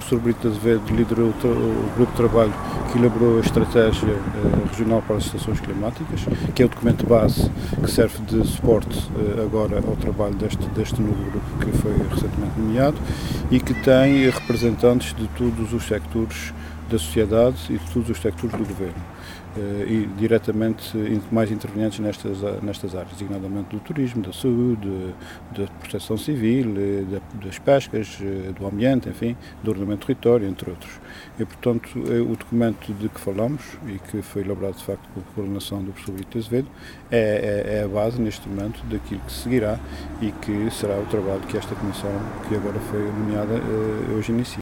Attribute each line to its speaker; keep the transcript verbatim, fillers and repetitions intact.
Speaker 1: professor Brito Azevedo liderou o grupo de trabalho que elaborou a Estratégia Regional para as Situações Climáticas, que é o documento base que serve de suporte agora ao trabalho deste, deste novo grupo que foi recentemente nomeado e que tem representantes de todos os sectores da sociedade e de todos os sectores do governo e diretamente mais intervenientes nestas, nestas áreas, designadamente do turismo, da saúde, da proteção civil, das pescas, do ambiente, enfim, do ordenamento do território, entre outros. E, portanto, o documento de que falamos e que foi elaborado, de facto, por coordenação do professor Brito Azevedo é, é, é a base, neste momento, daquilo que seguirá e que será o trabalho que esta comissão, que agora foi nomeada, hoje inicia.